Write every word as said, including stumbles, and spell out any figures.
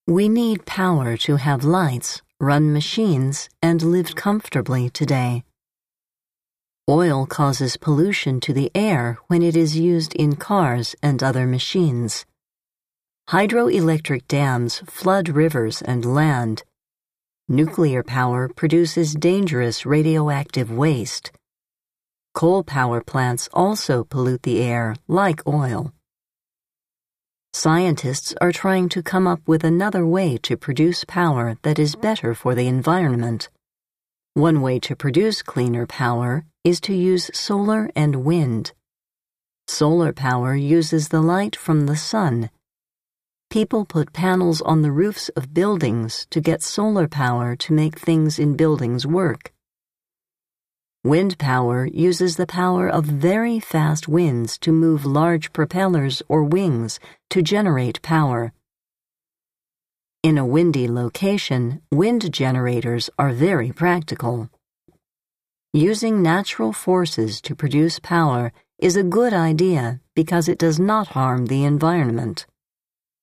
We need power to have lights, run machines, and live comfortably today. Oil causes pollution to the air when it is used in cars and other machines. Hydroelectric dams flood rivers and land. Nuclear power produces dangerous radioactive waste. Coal power plants also pollute the air, like oil. Scientists are trying to come up with another way to produce power that is better for the environment. One way to produce cleaner power is to use solar and wind. Solar power uses the light from the sun. People put panels on the roofs of buildings to get solar power to make things in buildings work. Wind power uses the power of very fast winds to move large propellers or wings to generate power. In a windy location, wind generators are very practical. Using natural forces to produce power is a good idea because it does not harm the environment.